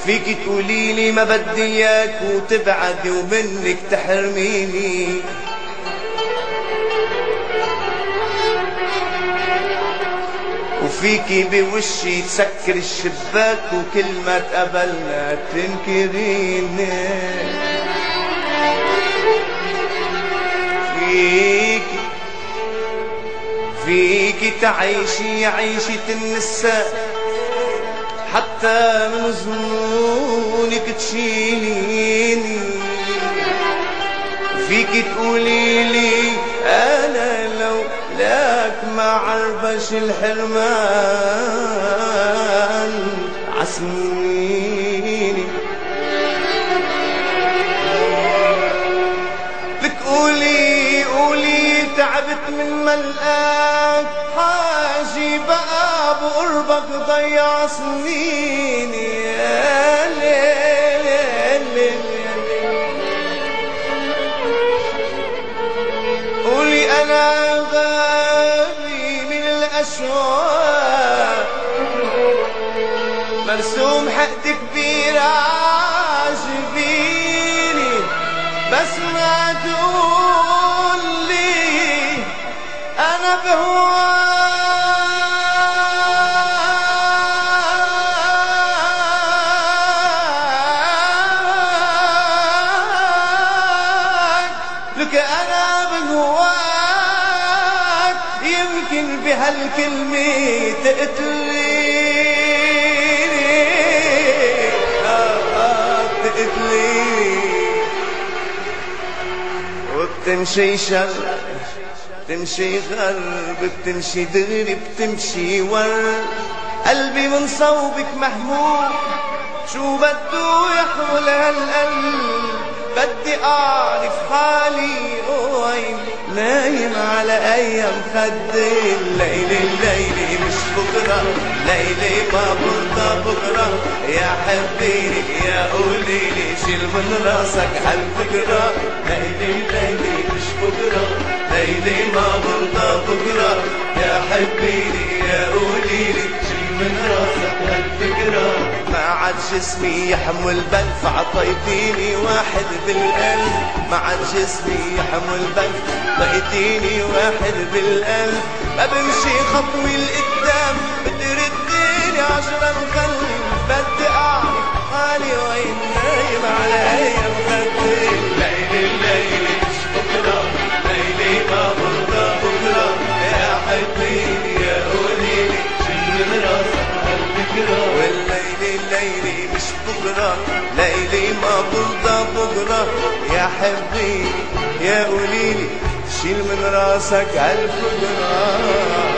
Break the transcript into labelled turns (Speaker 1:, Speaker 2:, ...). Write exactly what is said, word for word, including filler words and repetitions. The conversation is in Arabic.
Speaker 1: فيك تقوليلي ما بدي اياك وتبعدي ومنك تحرميني، وفيكي بوشي تسكر الشباك وكل ما تقابلنا تنكريني، فيكي فيكي تعيشي عيشة النساء حتى من ظنونك تشيليني، فيكي تقوليلي أنا لو لك ما عربش الحرمان عسنيني، لك قولي قولي تعبت من ملقاك حاجي بقى بقربك ضيع سنيني، يا ليل يا ليل قولي أنا غالي من الأشواق مرسوم حد كبير عاجبيني، بس ما تقول لي أنا بهواك، لك أنا بهواك يمكن بهالكلمة تقتليني، آه آه تقتليني، وبتمشي شر بتمشي غرب بتمشي دغري بتمشي ورد، قلبي من صوبك مهموم شو بده يحمل هالقلب، بدي اعرف حالي وين نايم على ايام خدي، الليلة الليلة مش بكرة، ليلة ما برضى بكرة، يا حبيني يا قوليلي شيل من راسك هالفكرة، ليلة الليلة مش بكرة، ليلة ما برضى بكرة، يا حبيني يا قوليلي شيل من راسك هالفكرة، ما عاد جسمي يحمل بلف عطيتيني واحد بالقلب، ما عاد جسمي يحمل بلف عطيتيني واحد بالقلب، ما بمشي خطوي لقدام بترديني عشرة الخلف، بدي اعرف حالي وين نايم على ايام خدي، الليلة الليلة مش بكرة، ليلة ما برضى بكرة، يا حبيبي يا قوليلي شيل من راسك هالفكرة، والليلة الليلة مش بكرة، ليلة ما برضى بكرة، يا حبيبي يا قوليلي شيل من راسك هالفكرة.